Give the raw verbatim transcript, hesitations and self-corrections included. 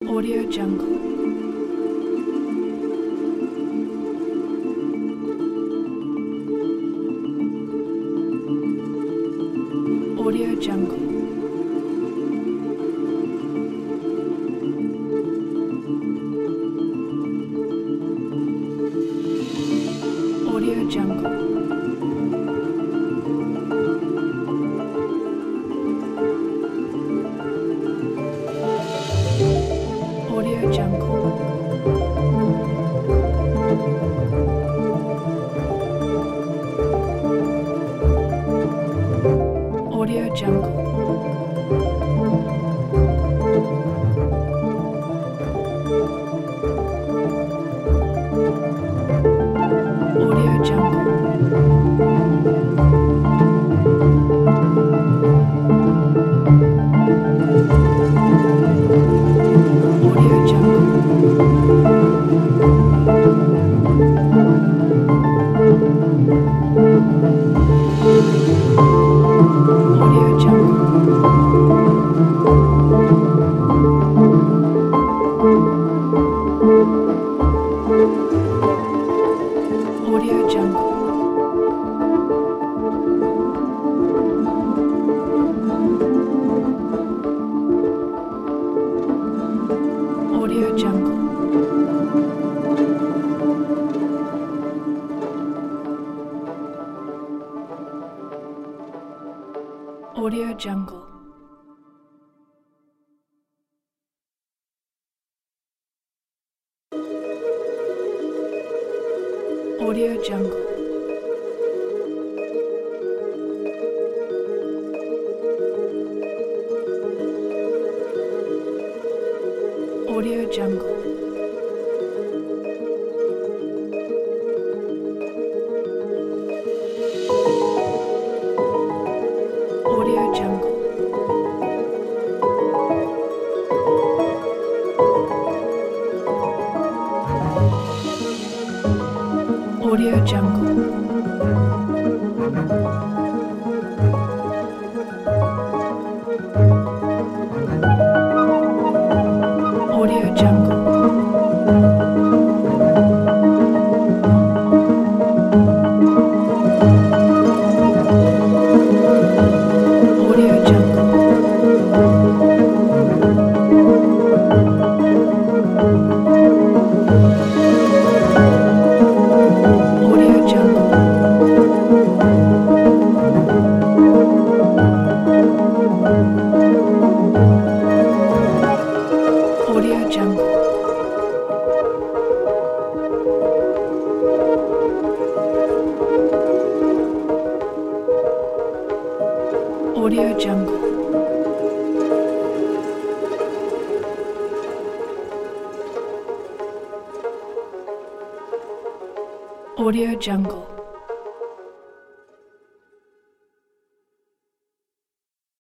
Audio Jungle. Audio Jungle. Audio Jungle. Audio Jungle. Audio Jungle. Audio Jungle. Audio Jungle. Audio Jungle. Audio Jungle. Audio Jungle. Audio Jungle. Audio Jungle. Audio Jungle. Audio Jungle. Audio Jungle. Audio Jungle. Audio Jungle. Audio Jungle. Audio Jungle.